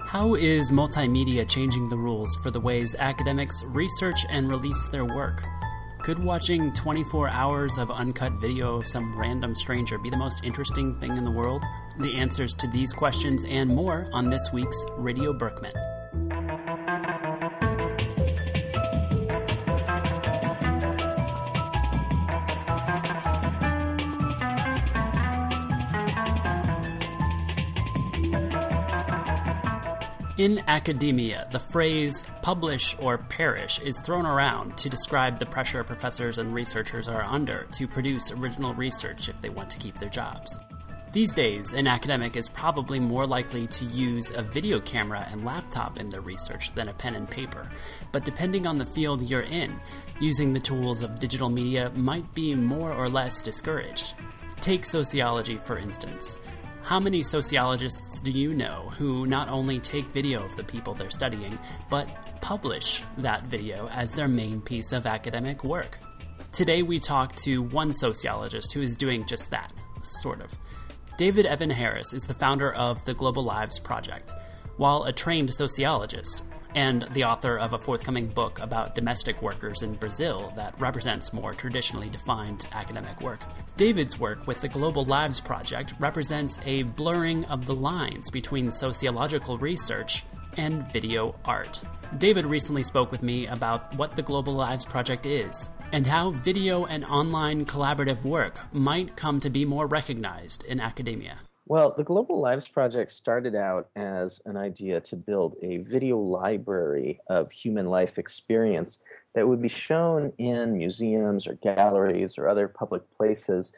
How is multimedia changing the rules for the ways academics research and release their work? Could watching 24 hours of uncut video of some random stranger be the most interesting thing in the world? The answers to these questions and more on this week's Radio Berkman. In academia, the phrase publish or perish is thrown around to describe the pressure professors and researchers are under to produce original research if they want to keep their jobs. These days, an academic is probably more likely to use a video camera and laptop in their research than a pen and paper. But depending on the field you're in, using the tools of digital media might be more or less discouraged. Take sociology, for instance. How many sociologists do you know who not only take video of the people they're studying, but publish that video as their main piece of academic work? Today we talk to one sociologist who is doing just that, sort of. David Evan Harris is the founder of the Global Lives Project. While a trained sociologist, and the author of a forthcoming book about domestic workers in Brazil that represents more traditionally defined academic work. David's work with the Global Lives Project represents a blurring of the lines between sociological research and video art. David recently spoke with me about what the Global Lives Project is, and how video and online collaborative work might come to be more recognized in academia. Well, the Global Lives Project started out as an idea to build a video library of human life experience that would be shown in museums or galleries or other public places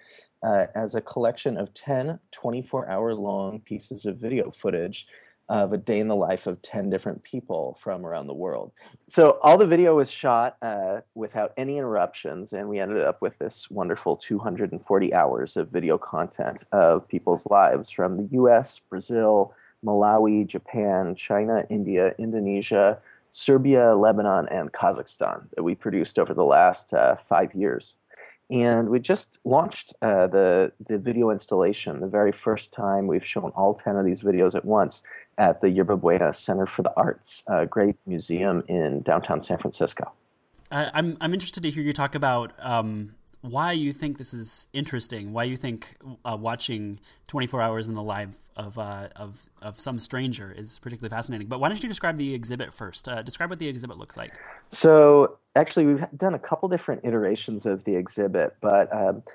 as a collection of 10 24-hour-long pieces of video footage of a day in the life of 10 different people from around the world. So all the video was shot without any interruptions, and we ended up with this wonderful 240 hours of video content of people's lives from the US, Brazil, Malawi, Japan, China, India, Indonesia, Serbia, Lebanon, and Kazakhstan that we produced over the last 5 years. And we just launched the video installation the very first time. We've shown all 10 of these videos at once at the Yerba Buena Center for the Arts, a great museum in downtown San Francisco. I'm interested to hear you talk about why you think this is interesting, why you think watching 24 hours in the life of some stranger is particularly fascinating. But why don't you describe the exhibit first? Describe what the exhibit looks like. So actually, we've done a couple different iterations of the exhibit, but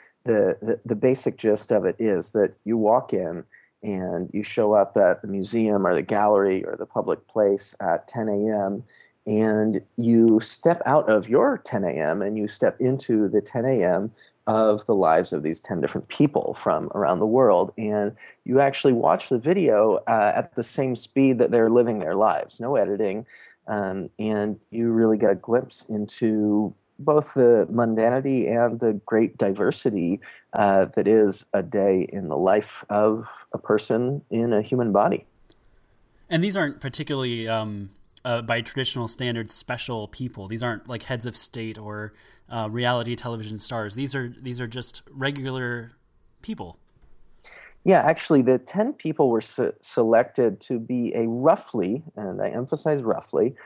the basic gist of it is that you walk in and you show up at the museum or the gallery or the public place at 10 a.m., and you step out of your 10 a.m. and you step into the 10 a.m. of the lives of these 10 different people from around the world. And you actually watch the video at the same speed that they're living their lives, no editing. And you really get a glimpse into both the mundanity and the great diversity that is a day in the life of a person in a human body. And these aren't particularly, by traditional standards, special people. These aren't like heads of state or reality television stars. These are just regular people. Yeah, actually, the 10 people were selected to be a roughly, and I emphasize roughly,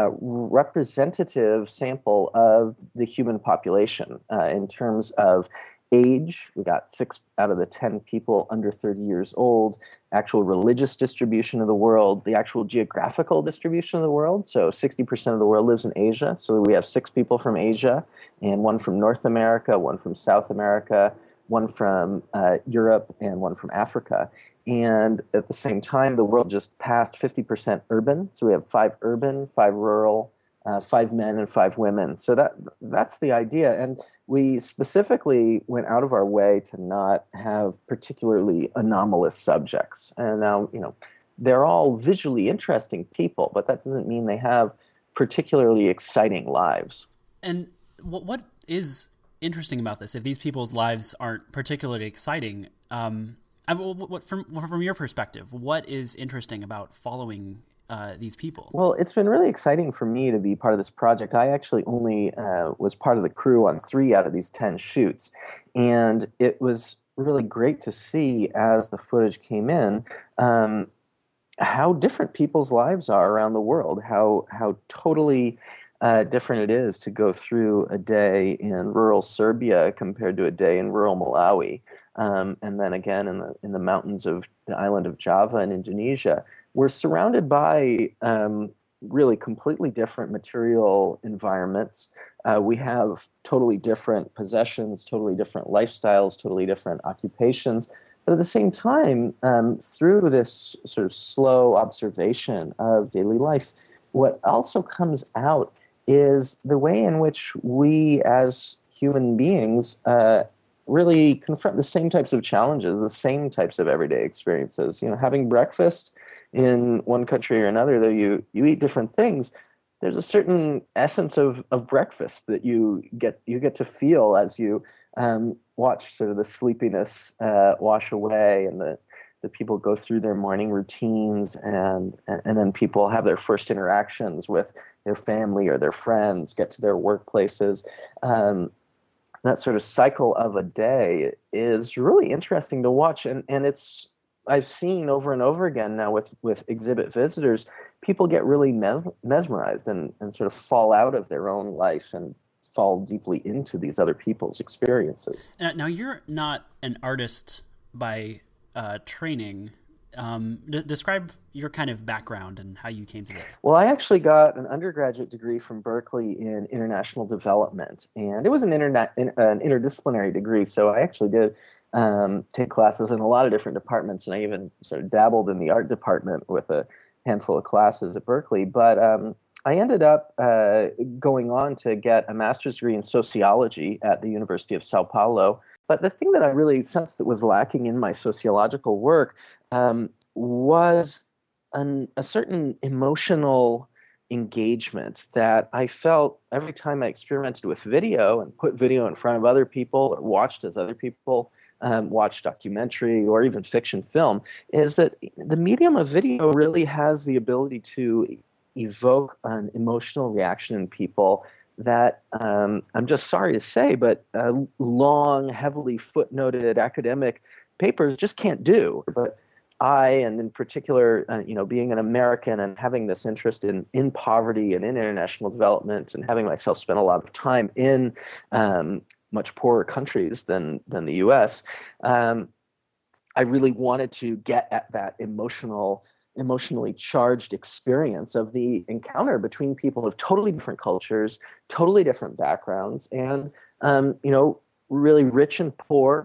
representative sample of the human population in terms of age. We got 6 out of the 10 people under 30 years old, actual religious distribution of the world, the actual geographical distribution of the world. So 60% of the world lives in Asia. So we have 6 people from Asia, and 1 from North America, 1 from South America, 1 from Europe, and 1 from Africa. And at the same time, the world just passed 50% urban. So we have 5 urban, 5 rural, 5 men and 5 women. So that's the idea. And we specifically went out of our way to not have particularly anomalous subjects. And now, they're all visually interesting people, but that doesn't mean they have particularly exciting lives. And what is interesting about this, if these people's lives aren't particularly exciting, from your perspective, what is interesting about following these people? Well, it's been really exciting for me to be part of this project. I actually only was part of the crew on 3 out of these 10 shoots, and it was really great to see as the footage came in how different people's lives are around the world, how totally different it is to go through a day in rural Serbia compared to a day in rural Malawi, and then again in the mountains of the island of Java in Indonesia. We're surrounded by really completely different material environments. We have totally different possessions, totally different lifestyles, totally different occupations. But at the same time, through this sort of slow observation of daily life, what also comes out is the way in which we as human beings really confront the same types of challenges, the same types of everyday experiences. You know, having breakfast in one country or another, though you eat different things, there's a certain essence of breakfast that you get to feel as you watch sort of the sleepiness wash away, and the people go through their morning routines, and then people have their first interactions with their family or their friends, get to their workplaces. That sort of cycle of a day is really interesting to watch, and it's I've seen over and over again now with exhibit visitors, people get really mesmerized and sort of fall out of their own life and fall deeply into these other people's experiences. Now, you're not an artist by training. Describe your kind of background and how you came to this. Well, I actually got an undergraduate degree from Berkeley in international development, and it was an interdisciplinary degree. So I actually did take classes in a lot of different departments, and I even sort of dabbled in the art department with a handful of classes at Berkeley. But I ended up going on to get a master's degree in sociology at the University of Sao Paulo. But the thing that I really sensed that was lacking in my sociological work was a certain emotional engagement that I felt every time I experimented with video and put video in front of other people or watched as other people watch documentary or even fiction film, is that the medium of video really has the ability to evoke an emotional reaction in people that I'm just sorry to say, but long, heavily footnoted academic papers just can't do. But and in particular, being an American and having this interest in poverty and in international development, and having myself spend a lot of time in much poorer countries than the U.S., I really wanted to get at that emotionally charged experience of the encounter between people of totally different cultures, totally different backgrounds, and really rich and poor,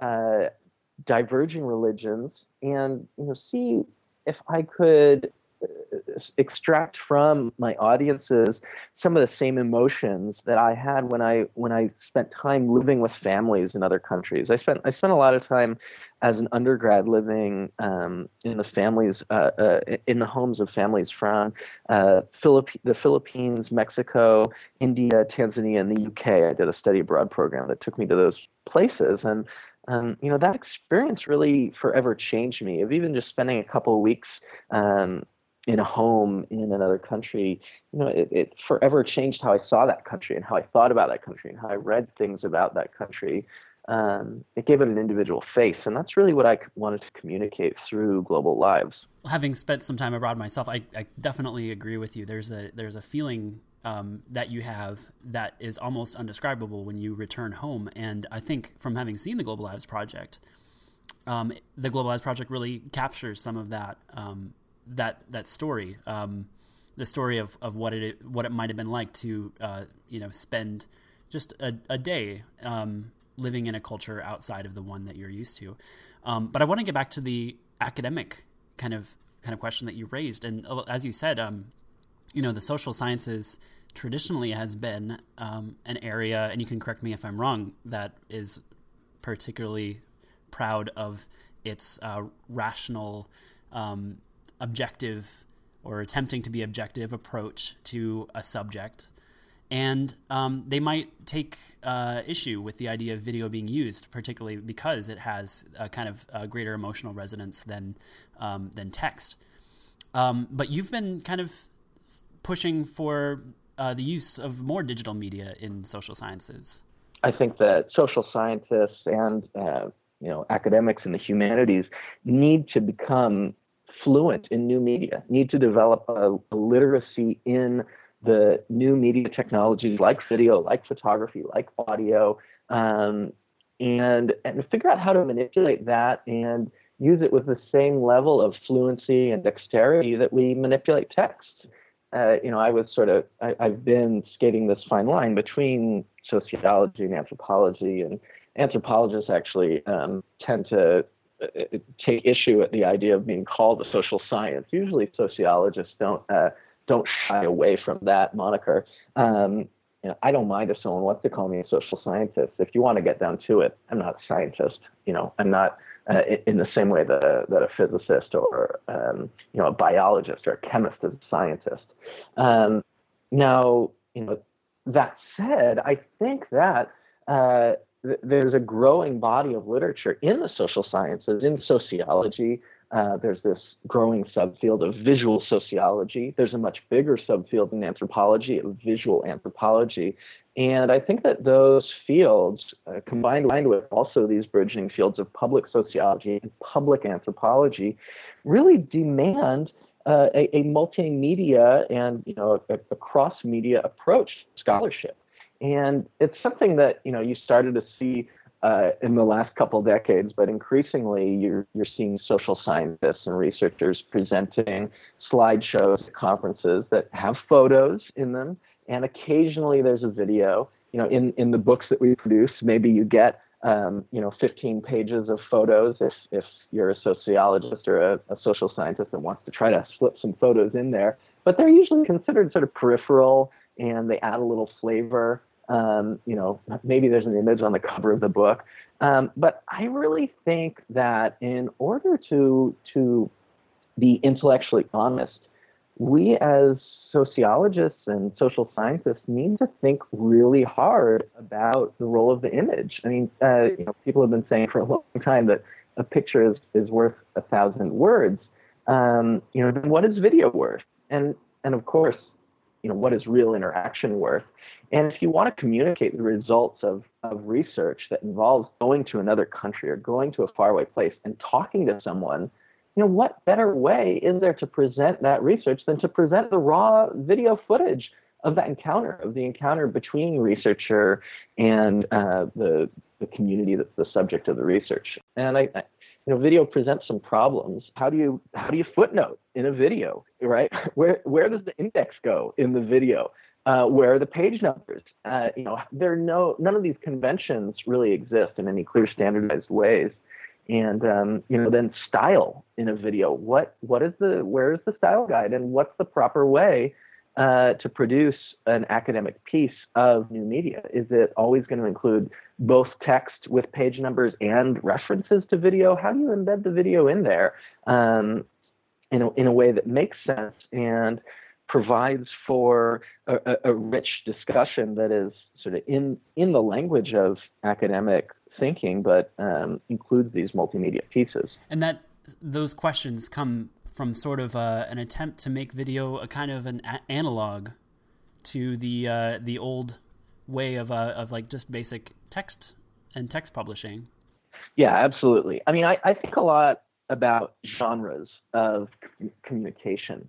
diverging religions, and see if I could extract from my audiences some of the same emotions that I had when I spent time living with families in other countries. I spent a lot of time as an undergrad living in the families in the homes of families from the Philippines, Mexico, India, Tanzania, and the UK. I did a study abroad program that took me to those places, and that experience really forever changed me. Of even just spending a couple of weeks in a home in another country, it forever changed how I saw that country and how I thought about that country and how I read things about that country. It gave it an individual face, and that's really what I wanted to communicate through Global Lives. Having spent some time abroad myself, I definitely agree with you. There's a feeling that you have that is almost undescribable when you return home, and I think from having seen the Global Lives Project, the Global Lives Project really captures some of that. That story, the story of what it might have been like to spend just a day living in a culture outside of the one that you're used to. But I want to get back to the academic kind of question that you raised, and as you said, the social sciences traditionally has been an area, and you can correct me if I'm wrong, that is particularly proud of its rational, objective, or attempting to be objective approach to a subject. And they might take issue with the idea of video being used, particularly because it has a kind of a greater emotional resonance than text. But you've been kind of pushing for the use of more digital media in social sciences. I think that social scientists and academics in the humanities need to become fluent in new media, need to develop a literacy in the new media technologies like video, like photography, like audio, and figure out how to manipulate that and use it with the same level of fluency and dexterity that we manipulate text. I've been skating this fine line between sociology and anthropologists actually tend to take issue at the idea of being called a social science. Usually sociologists don't shy away from that moniker. I don't mind if someone wants to call me a social scientist. If you want to get down to it, I'm not a scientist. I'm not in the same way that a physicist or a biologist or a chemist is a scientist. Now, that said, I think that there's a growing body of literature in the social sciences, in sociology. There's this growing subfield of visual sociology. There's a much bigger subfield in anthropology of visual anthropology. And I think that those fields, combined with also these bridging fields of public sociology and public anthropology, really demand a multimedia and a cross-media approach to scholarship. And it's something that you started to see in the last couple of decades, but increasingly you're seeing social scientists and researchers presenting slideshows at conferences that have photos in them, and occasionally there's a video. In the books that we produce, maybe you get 15 pages of photos if you're a sociologist or a social scientist that wants to try to slip some photos in there, but they're usually considered sort of peripheral, and they add a little flavor. Maybe there's an image on the cover of the book. But I really think that in order to be intellectually honest, we as sociologists and social scientists need to think really hard about the role of the image. I mean, people have been saying for a long time that a picture is worth 1,000 words. Then what is video worth? And of course, what is real interaction worth? And if you want to communicate the results of research that involves going to another country or going to a faraway place and talking to someone, what better way is there to present that research than to present the raw video footage of that encounter, of the encounter between researcher and the community that's the subject of the research. And video presents some problems. How do you footnote in a video, right? Where does the index go in the video? Where are the page numbers? None of these conventions really exist in any clear, standardized ways. And then style in a video. Where is the style guide, and what's the proper way to produce an academic piece of new media? Is it always going to include both text with page numbers and references to video? How do you embed the video in there in a way that makes sense and provides for a rich discussion that is sort of in the language of academic thinking, but includes these multimedia pieces? And that those questions come from sort of an attempt to make video a kind of an analog to the old way of like just basic text and text publishing. Yeah, absolutely. I mean, I think a lot about genres of communication.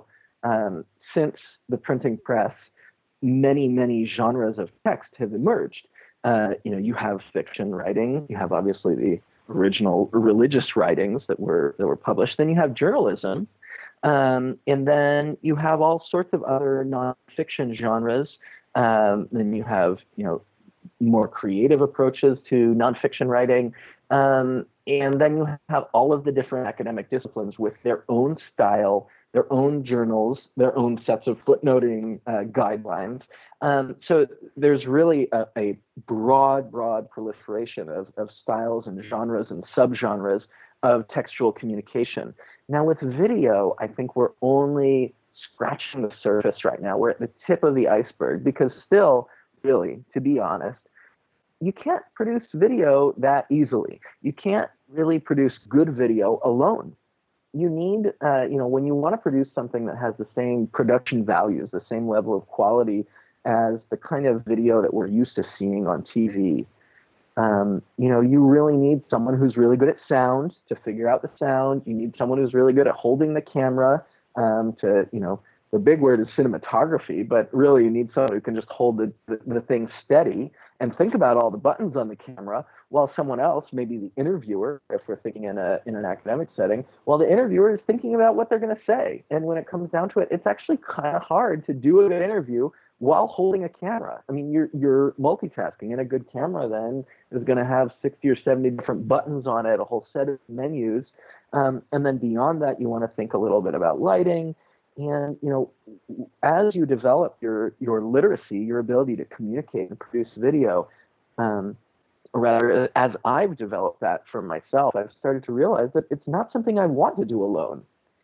Since the printing press, many genres of text have emerged. You have fiction writing, you have obviously the original religious writings that were published, then you have journalism, and then you have all sorts of other nonfiction genres. Then you have more creative approaches to nonfiction writing, and then you have all of the different academic disciplines with their own style, their own journals, their own sets of footnoting guidelines. So there's really a broad proliferation of styles and genres and subgenres of textual communication. Now with video, I think we're only scratching the surface right now. We're at the tip of the iceberg, because still, really, to be honest, you can't produce video that easily. You can't really produce good video alone. You need, when you want to produce something that has the same production values, the same level of quality as the kind of video that we're used to seeing on TV, You really need someone who's really good at sound to figure out the sound. You need someone who's really good at holding the camera the big word is cinematography, but really you need someone who can just hold the thing steady and think about all the buttons on the camera, while someone else, maybe the interviewer, if we're thinking in an academic setting, while the interviewer is thinking about what they're going to say. And when it comes down to it, it's actually kind of hard to do a good interview while holding a camera. I mean, you're multitasking, and a good camera then is going to have 60 or 70 different buttons on it, a whole set of menus. And then beyond that, you want to think a little bit about lighting. And, as you develop your literacy, your ability to communicate and produce video, or rather, as I've developed that for myself, I've started to realize that it's not something I want to do alone.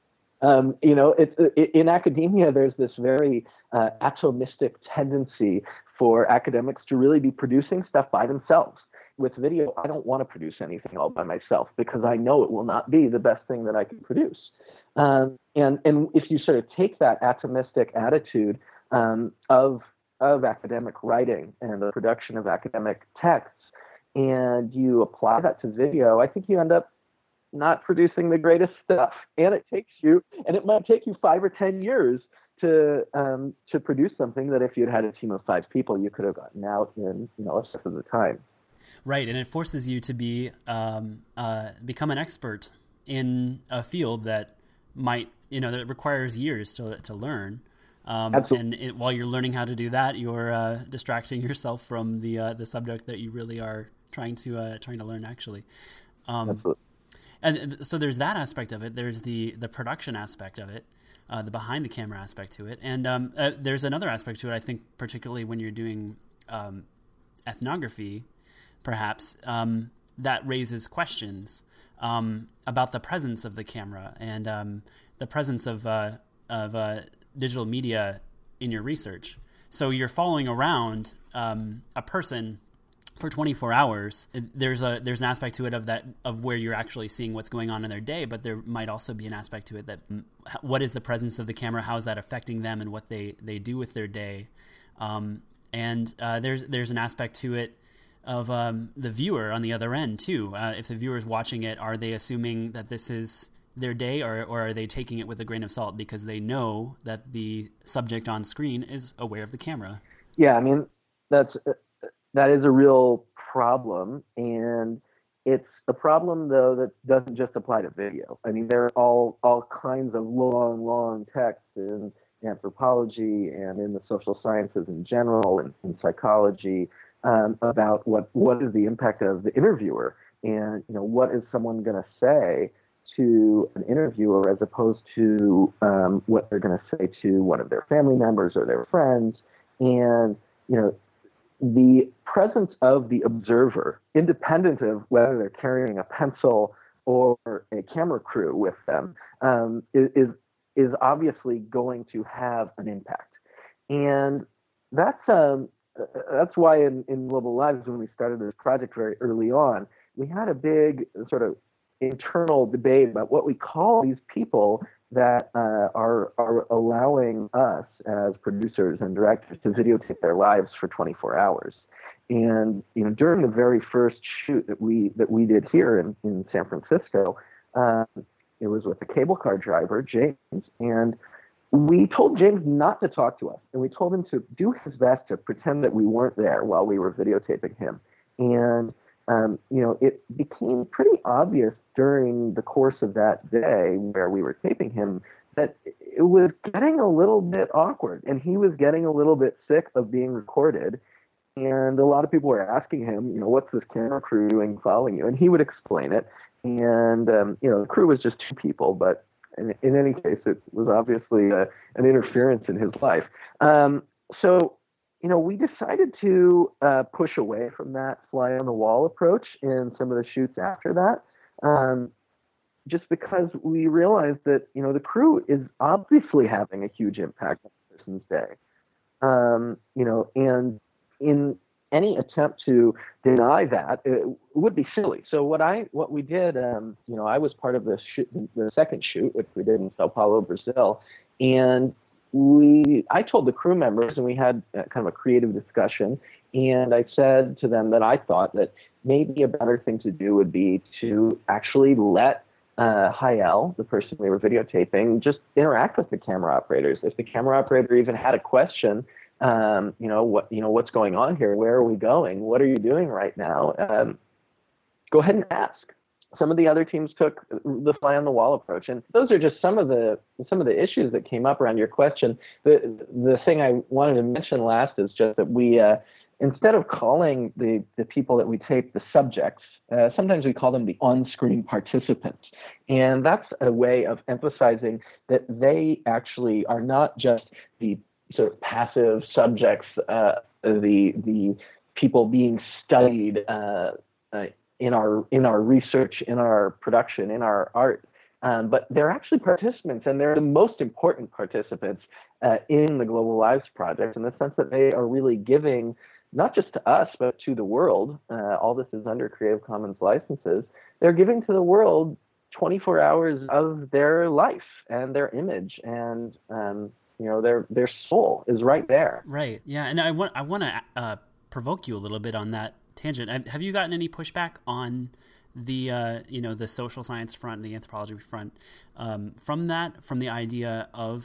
In academia, there's this very atomistic tendency for academics to really be producing stuff by themselves. With video, I don't want to produce anything all by myself because I know it will not be the best thing that I can produce. And if you sort of take that atomistic attitude of academic writing and the production of academic texts, and you apply that to video, I think you end up not producing the greatest stuff. And it might take you 5 or 10 years to produce something that if you'd had a team of 5 people, you could have gotten out in a fifth of the time. Right, and it forces you to be become an expert in a field that might that requires years to learn. Absolutely. And while you're learning how to do that, you're distracting yourself from the subject that you really are trying to learn. Actually, Absolutely. And so there's that aspect of it. There's the production aspect of it, the behind the camera aspect to it, and there's another aspect to it. I think particularly when you're doing ethnography, perhaps that raises questions about the presence of the camera and the presence of digital media in your research. So you're following around a person for 24 hours. There's an aspect to it of where you're actually seeing what's going on in their day, but there might also be an aspect to it that what is the presence of the camera? How is that affecting them and what they do with their day? And there's an aspect to it of the viewer on the other end too. If the viewer is watching it, are they assuming that this is their day, or are they taking it with a grain of salt because they know that the subject on screen is aware of the camera? Yeah, I mean, that is a real problem, and it's a problem though that doesn't just apply to video. I mean, there are all kinds of long texts in anthropology and in the social sciences in general, and in psychology, about what is the impact of the interviewer, and what is someone going to say to an interviewer as opposed to what they're going to say to one of their family members or their friends. And the presence of the observer, independent of whether they're carrying a pencil or a camera crew with them, is obviously going to have an impact. And that's why in Global Lives, when we started this project very early on, we had a big sort of internal debate about what we call these people that are allowing us as producers and directors to videotape their lives for 24 hours. And during the very first shoot that we did here in San Francisco, it was with a cable car driver, James, and we told James not to talk to us, and we told him to do his best to pretend that we weren't there while we were videotaping him. And it became pretty obvious during the course of that day where we were taping him that it was getting a little bit awkward, and he was getting a little bit sick of being recorded. And a lot of people were asking him, what's this camera crew doing following you? And he would explain it. And, the crew was just 2 people, but in any case, it was obviously an interference in his life. So we decided to push away from that fly-on-the-wall approach in some of the shoots after that, just because we realized that, the crew is obviously having a huge impact on the person's day. And in any attempt to deny that, it would be silly. So what we did, I was part of the second shoot, which we did in Sao Paulo, Brazil, and I told the crew members, and we had kind of a creative discussion, and I said to them that I thought that maybe a better thing to do would be to actually let Hayel, the person we were videotaping, just interact with the camera operators. If the camera operator even had a question, what's going on here? Where are we going? What are you doing right now? Go ahead and ask. Some of the other teams took the fly on the wall approach, and those are just some of the issues that came up around your question. The thing I wanted to mention last is just that we instead of calling the people that we tape the subjects, sometimes we call them the on-screen participants. And that's a way of emphasizing that they actually are not just the sort of passive subjects, the people being studied in our research, in our production, in our art, but they're actually participants, and they're the most important participants in the Global Lives Project, in the sense that they are really giving, not just to us, but to the world. All this is under Creative Commons licenses. They're giving to the world 24 hours of their life and their image, and their soul is right there. Right. Yeah, and I want to provoke you a little bit on that tangent. Have you gotten any pushback on the the social science front, the anthropology front, from the idea of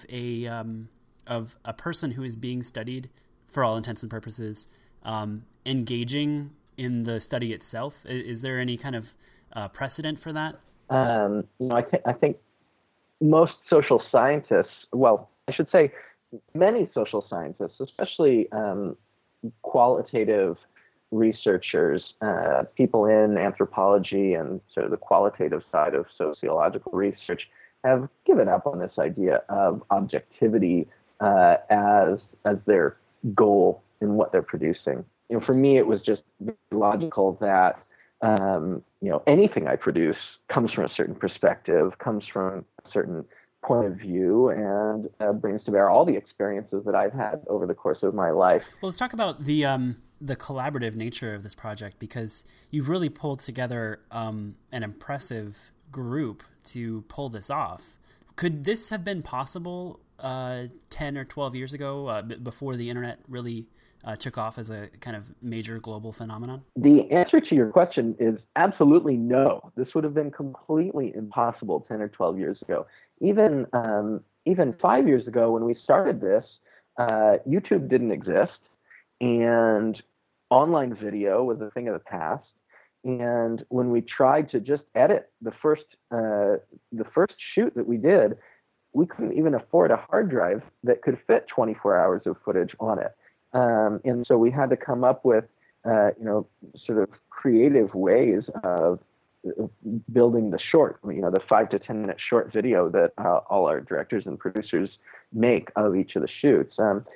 a person who is being studied for all intents and purposes, engaging in the study itself? Is there any kind of precedent for that? I think most social scientists, well, I should say many social scientists, especially qualitative researchers, people in anthropology and sort of the qualitative side of sociological research, have given up on this idea of objectivity as their goal in what they're producing. For me, it was just logical that anything I produce comes from a certain perspective, comes from a certain point of view, and brings to bear all the experiences that I've had over the course of my life. Well, let's talk about the collaborative nature of this project, because you've really pulled together an impressive group to pull this off. Could this have been possible 10 or 12 years ago, before the internet really took off as a kind of major global phenomenon? The answer to your question is absolutely no. This would have been completely impossible 10 or 12 years ago. Even 5 years ago, when we started this, YouTube didn't exist, and online video was a thing of the past. And when we tried to just edit the first shoot that we did, we couldn't even afford a hard drive that could fit 24 hours of footage on it. And so we had to come up with, sort of creative ways of building the short, the 5 to 10 minute short video that all our directors and producers make of each of the shoots.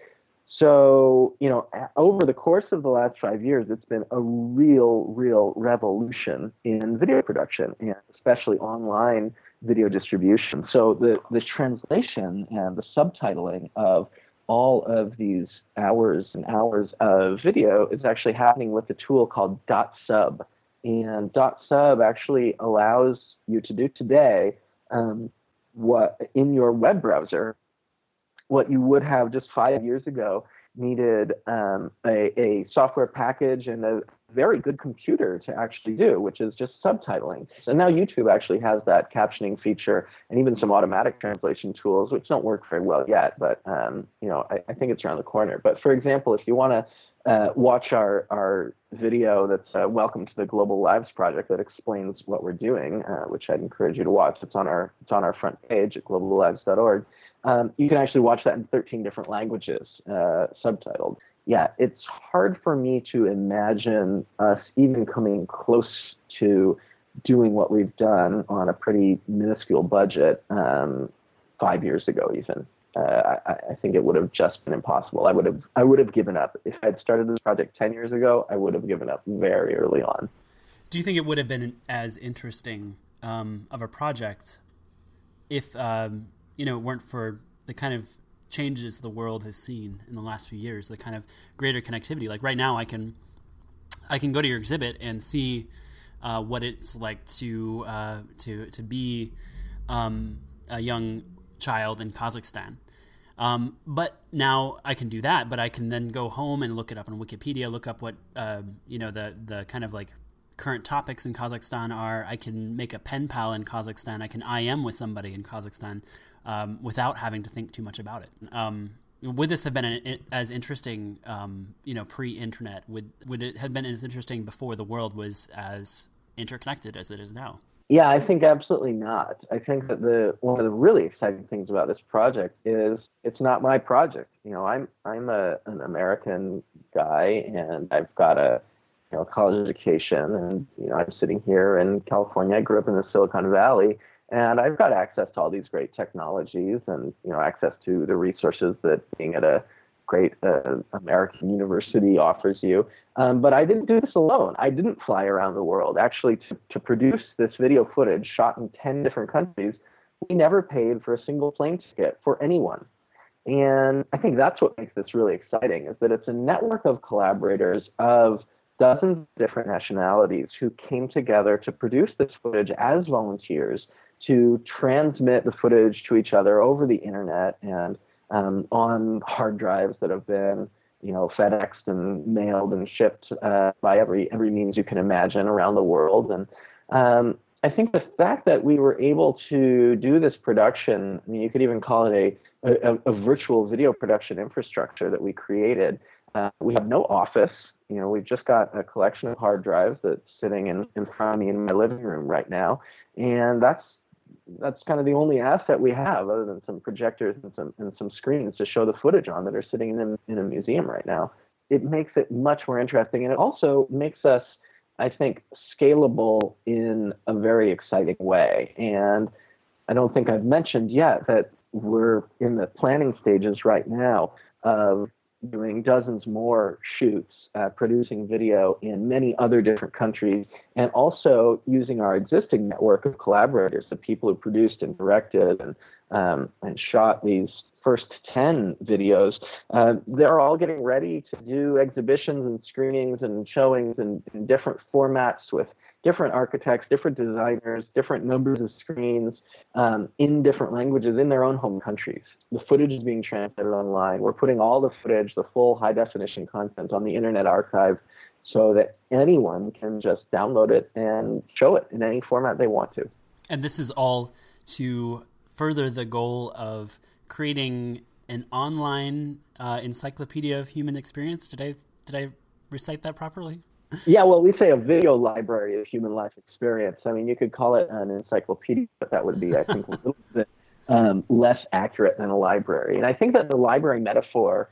So, over the course of the last 5 years, it's been a real revolution in video production, and especially online video distribution. So the translation and the subtitling of all of these hours and hours of video is actually happening with a tool called .sub. And .sub actually allows you to do today what in your web browser, what you would have just 5 years ago needed a software package and a very good computer to actually do, which is just subtitling. So now YouTube actually has that captioning feature and even some automatic translation tools, which don't work very well yet, but I think it's around the corner. But for example, if you want to watch our video that's Welcome to the Global Lives Project that explains what we're doing, which I'd encourage you to watch. It's on our front page at globallives.org. You can actually watch that in 13 different languages, subtitled. Yeah, it's hard for me to imagine us even coming close to doing what we've done on a pretty minuscule budget 5 years ago even. I think it would have just been impossible. I would have given up. If I'd started this project 10 years ago, I would have given up very early on. Do you think it would have been as interesting of a project if it weren't for the kind of changes the world has seen in the last few years, the kind of greater connectivity? Like right now, I can go to your exhibit and see what it's like to be a young child in Kazakhstan. But now I can do that, but I can then go home and look it up on Wikipedia, look up what, the kind of like current topics in Kazakhstan are. I can make a pen pal in Kazakhstan. I can IM with somebody in Kazakhstan without having to think too much about it. Would this have been as interesting, pre-internet? Would it have been as interesting before the world was as interconnected as it is now? Yeah, I think absolutely not. I think that one of the really exciting things about this project is it's not my project. I'm an American guy, and I've got a college education, and I'm sitting here in California. I grew up in the Silicon Valley, and I've got access to all these great technologies, and access to the resources that being at a great American university offers you. But I didn't do this alone. I didn't fly around the world. Actually, to produce this video footage shot in 10 different countries, we never paid for a single plane ticket for anyone. And I think that's what makes this really exciting, is that it's a network of collaborators of dozens of different nationalities who came together to produce this footage as volunteers, to transmit the footage to each other over the internet and on hard drives that have been, FedExed and mailed and shipped by every means you can imagine around the world. And I think the fact that we were able to do this production, I mean, you could even call it a virtual video production infrastructure that we created. We have no office. We've just got a collection of hard drives that's sitting in front of me in my living room right now, and that's kind of the only asset we have, other than some projectors and some screens to show the footage on that are sitting in a museum right now. It makes it much more interesting, and it also makes us, I think, scalable in a very exciting way. And I don't think I've mentioned yet that we're in the planning stages right now of doing dozens more shoots, producing video in many other different countries, and also using our existing network of collaborators, the people who produced and directed and shot these first 10 videos. They're all getting ready to do exhibitions and screenings and showings in different formats with different architects, different designers, different numbers of screens, in different languages in their own home countries. The footage is being transmitted online. We're putting all the footage, the full high-definition content, on the Internet Archive so that anyone can just download it and show it in any format they want to. And this is all to further the goal of creating an online encyclopedia of human experience. Did I recite that properly? Yeah, well, we say a video library of human life experience. I mean, you could call it an encyclopedia, but that would be, I think, a little bit less accurate than a library. And I think that the library metaphor,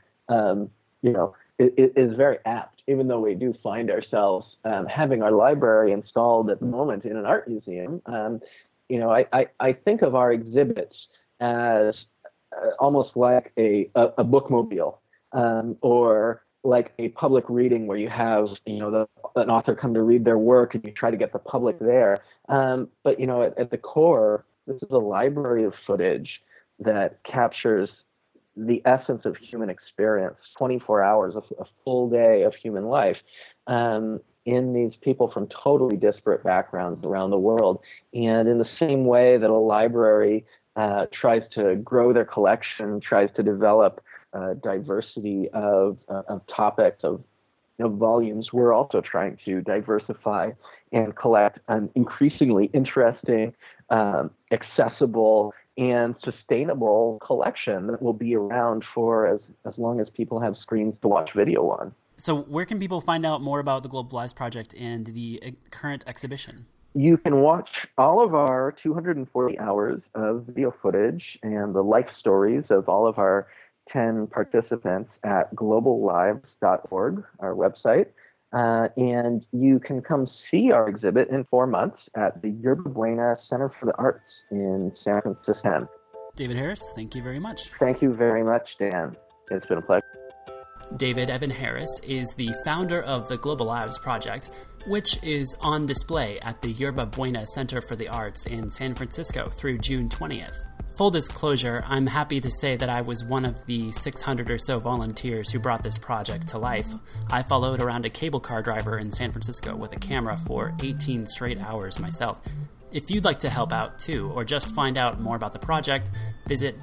is very apt, even though we do find ourselves having our library installed at the moment in an art museum. I think of our exhibits as almost like a bookmobile, or like a public reading where you have, an author come to read their work and you try to get the public there. But at the core, this is a library of footage that captures the essence of human experience, 24 hours, a full day of human life, in these people from totally disparate backgrounds around the world. And in the same way that a library tries to grow their collection, tries to develop diversity of topics, of volumes, we're also trying to diversify and collect an increasingly interesting, accessible, and sustainable collection that will be around for as long as people have screens to watch video on. So where can people find out more about the Global Lives Project and the current exhibition? You can watch all of our 240 hours of video footage and the life stories of all of our 10 participants at globallives.org, our website. And you can come see our exhibit in 4 months at the Yerba Buena Center for the Arts in San Francisco. David Harris, thank you very much. Thank you very much, Dan. It's been a pleasure. David Evan Harris is the founder of the Global Lives Project, which is on display at the Yerba Buena Center for the Arts in San Francisco through June 20th. Full disclosure, I'm happy to say that I was one of the 600 or so volunteers who brought this project to life. I followed around a cable car driver in San Francisco with a camera for 18 straight hours myself. If you'd like to help out too, or just find out more about the project, visit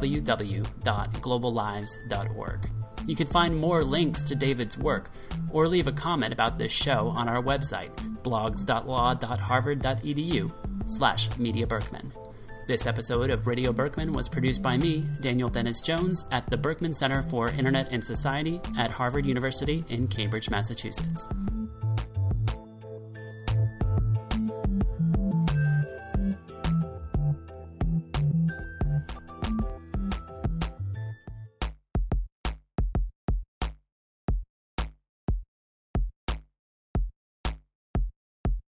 www.globallives.org. You can find more links to David's work, or leave a comment about this show on our website, blogs.law.harvard.edu/Media Berkman. This episode of Radio Berkman was produced by me, Daniel Dennis Jones, at the Berkman Center for Internet and Society at Harvard University in Cambridge, Massachusetts.